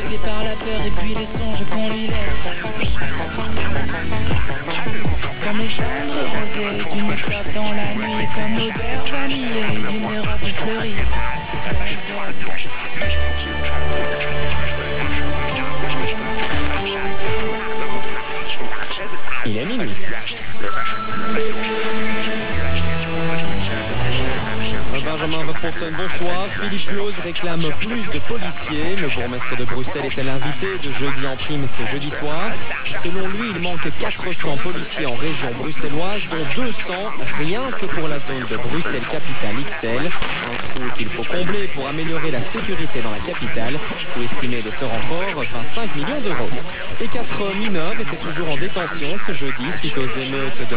Aveuglé par la peur et puis les songes qu'on lui laisse. Comme les chambres rosées d'une clope dans la nuit, comme l'odeur vanillée d'une robe fleurie. Il est minuit. Benjamin Verpoorten, bonsoir. Philippe Claus réclame plus de policiers. Le bourgmestre de Bruxelles est l'invité de Jeudi en prime ce jeudi soir. Selon lui, il manque 400 policiers en région bruxelloise, dont 200 rien que pour la zone de Bruxelles-Capitale XL. Un trou qu'il faut combler pour améliorer la sécurité dans la capitale. Coût estimé de ce renfort, 25 millions d'euros. Et 4 mineurs étaient toujours en détention ce jeudi suite aux émeutes de